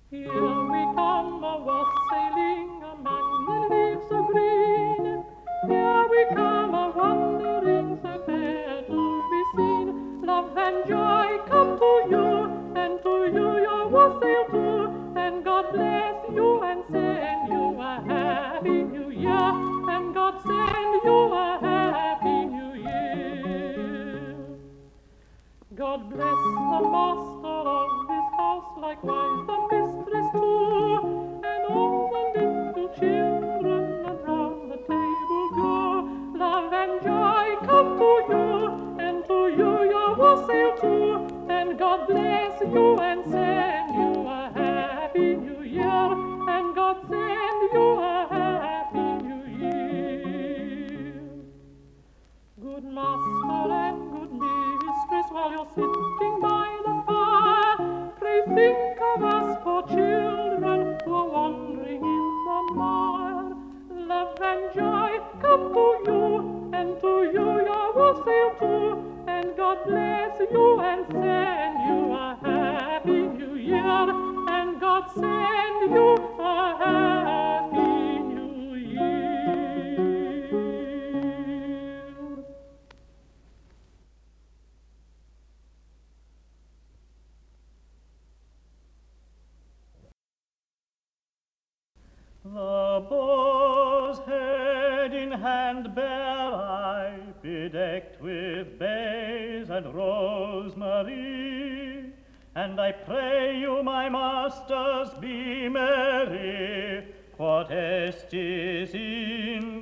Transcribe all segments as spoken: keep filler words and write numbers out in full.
Here we come, a wassailing among the leaves of green. Here we come, a wandering so fair to be seen. Love and joy come to you, and to you your wassail too. And God bless you and send you a happy new year. And God send you a happy new year. God bless the master of this house, likewise the mistress too, and all the little children around the table too. Love and joy come to you, and to you your wassail too, and God bless you and send you a happy new year, and God send you a happy new year. Good master and good mistress, while you're sitting by the fire, pray think of us poor children who are wandering in the mire. Love and joy come to you, and to you your wassail too, and God bless you and send you a happy new year, and God send you a happy new year. The bow's head in hand bear I, bedecked with bays and rosemary, and I pray you, my masters, be merry, quod estis in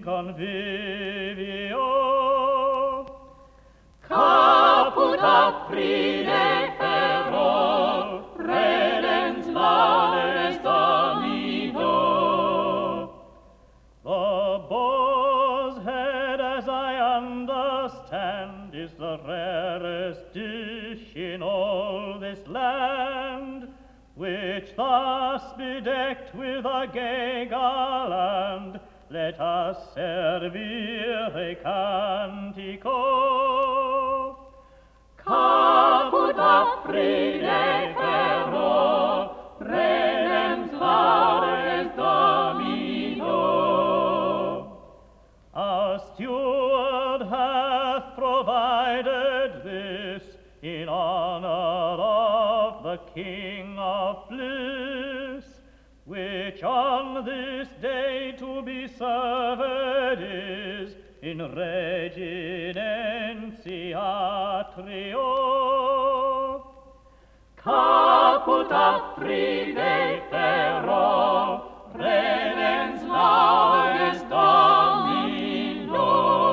convivio. Caput aprire ferro, redens laudes Domino. The bow's head, as I understand, is the rarest dish in all this land, which thus bedecked with a gay garland, let us servire cantico. Caput aprire ferro, redens laudes Domino. Our steward hath provided this in honor of the King of bliss, which on this day to be served is in reginentia trio. Caput aprire ferro, redens laudes Domino.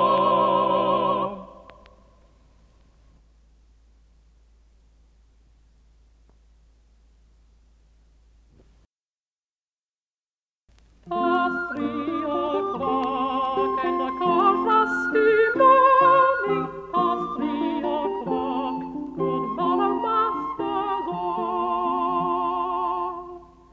Past three o'clock and a cold frosty morning, past three o'clock, good morrow, masters all.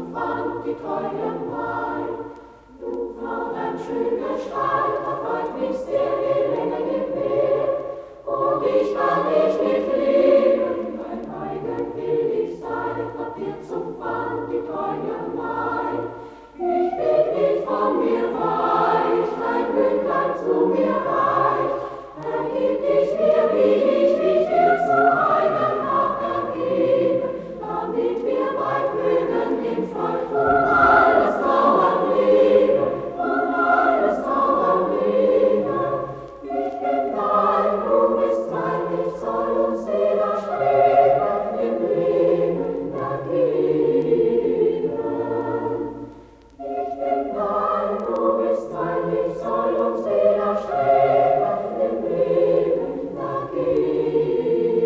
Pfand die teuren Wein. Du Fräulein, schön Gestalt, da freut mich sehr die Länge im Meer. Und ich kann nicht mit leben, dein eigen will ich sein, gab dir zum Pfand die teuren Wein. Ich bitt dich von mir weich, dein Bündlein zu mir reicht. Ergib dich mir, wie ich mich dir zu eigen hab ergeben, damit wir bald mögen in Freud um alles Dauern leben, um alles Dauern leben. Ich bin dein, du bist mein, ich soll uns widerstreben, im Leben dagegen. Ich bin dein, du bist mein, ich soll uns widerstreben, im Leben dagegen.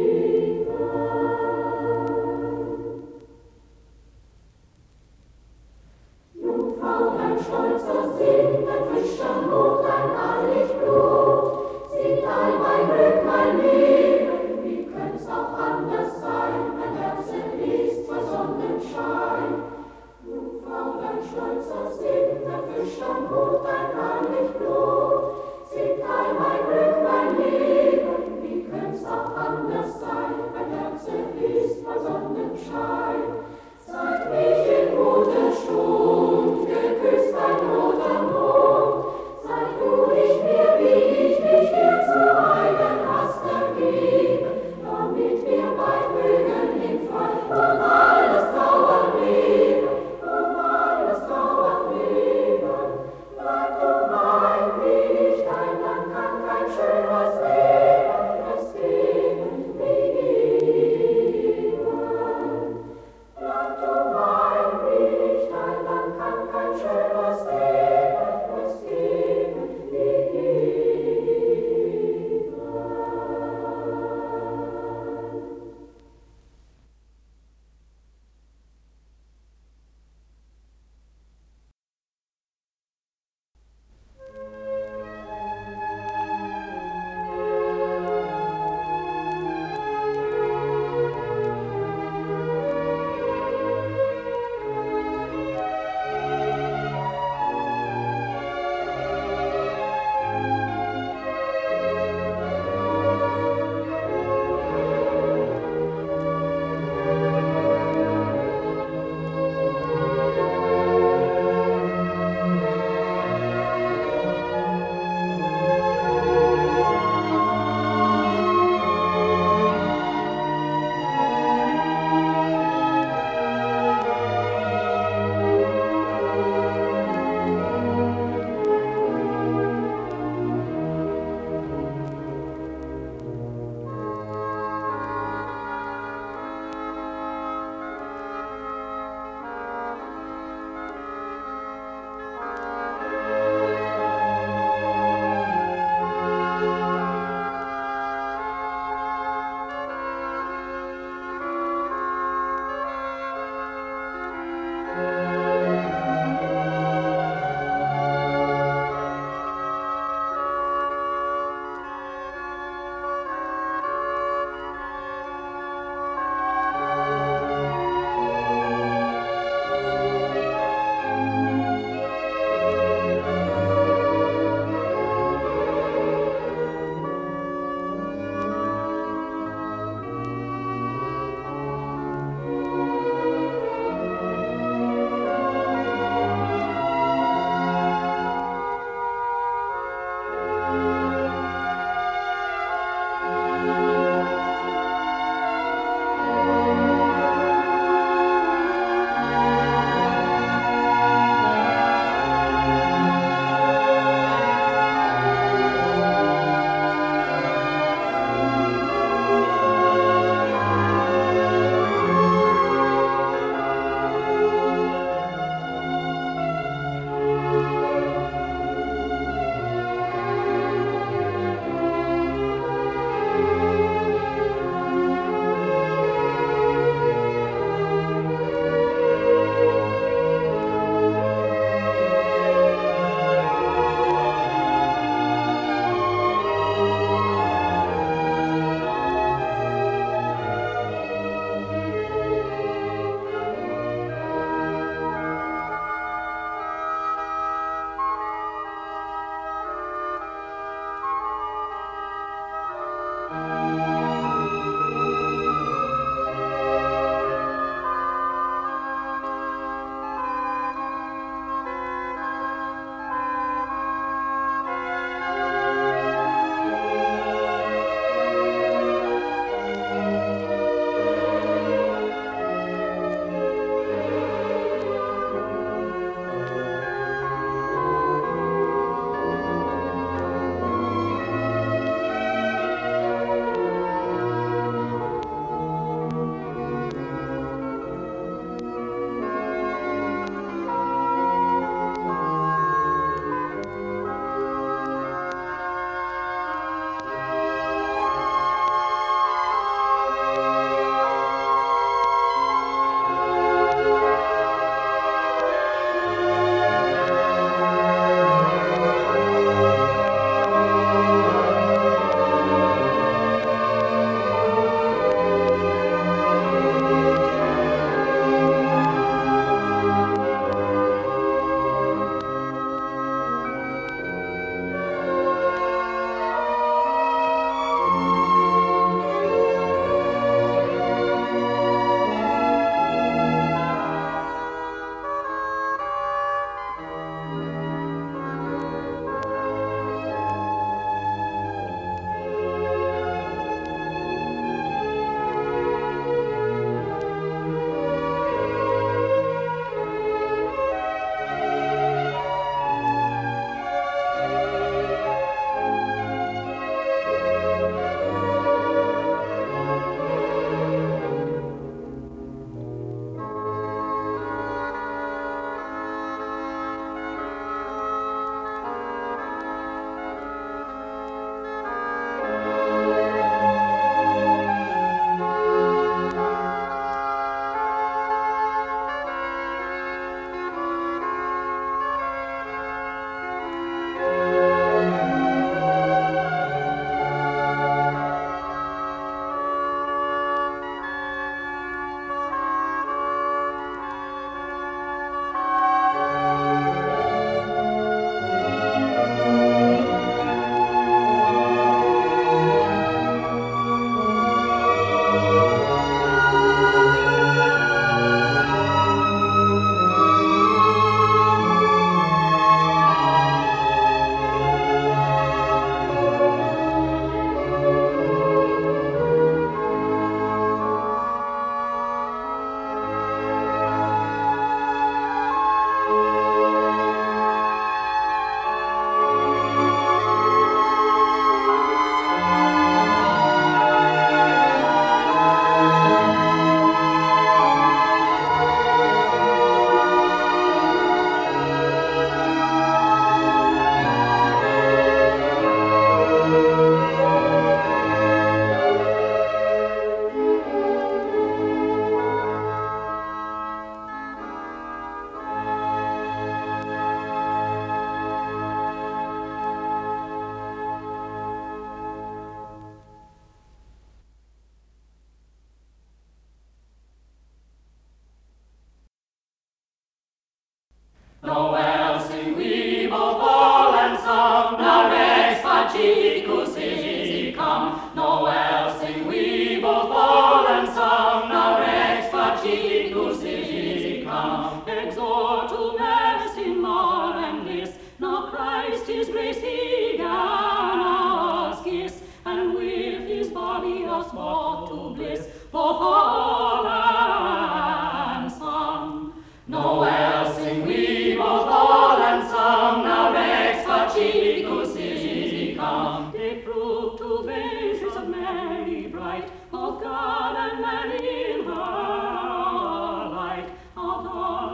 Jungfrau, ein stolzer Sinn, ein frischer Mut, ein ehrlich Blut, sieht all mein Glück, mein Leben, wie könnt's auch anders sein, mein Herz ist vor Sonnenschein. Jungfrau, ein stolzer Sinn, ein frischer Mut, ein ehrlich Blut, sieht all mein Glück, mein Leben, wie könnt's auch anders sein, mein Herz ist vor Sonnenschein. Seit mich in guter Stund geküsst ein roter Mond, seit du dich mir, wie ich mich dir zu eigen hast ergeben, damit wir bald mögen in Freud um alles Dauern leben, um alles Dauern leben. Bleib du mein,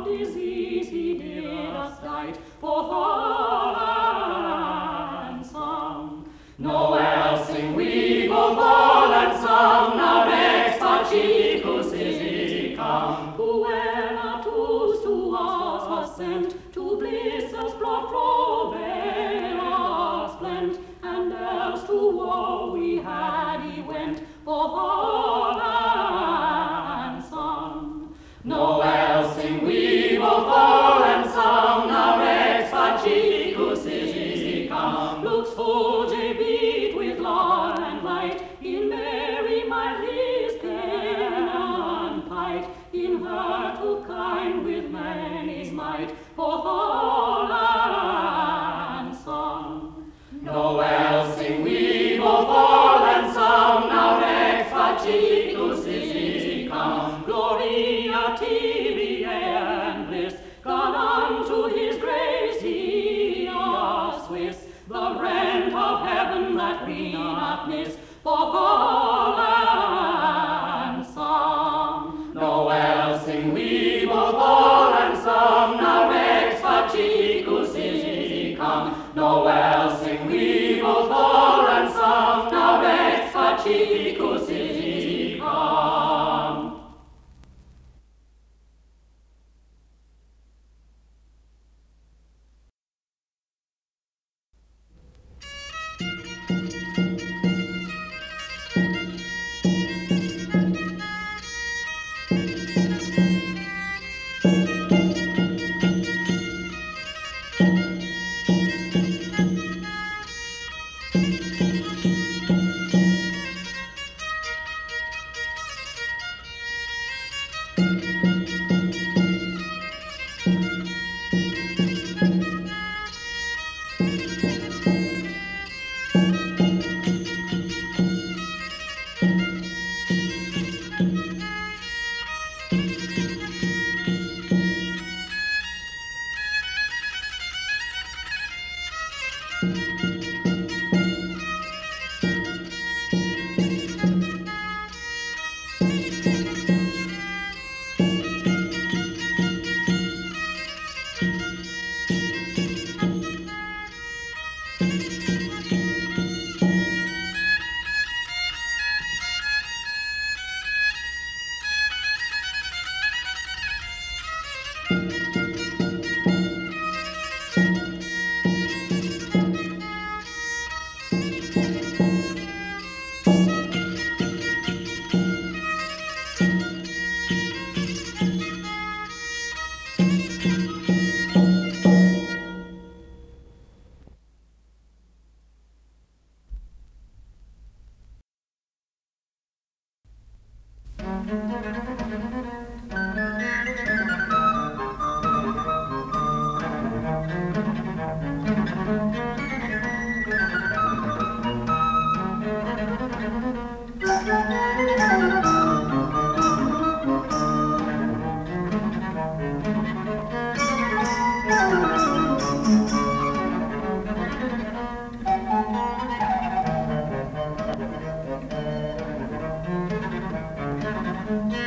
disease he did us died, both all and some. Nowhere else sing we, both all and some, now next Pachicus is he come. Whoever toos to us was sent, to bliss's blood flow bear us blent, and else to woe we had he went, both all and some. Nowhere else sing we, both all and some, now next Pachicus is he come. Looks full J beat with law and light, in Mary mild his pain unpight, in her too kind with many's might, both all and some. Nowhere else sing we, both all and some, now next Pachicus is he come. Gloria tibi and bliss, God unto his grace he us wish, the rent of heaven that we not miss, both all and some. Nowhere else sing we, both all and some, now next Pachicus is he come. Nowhere else sing we, both all and some, now next Pachicus is he come.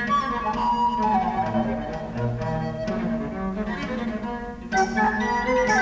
Thank you.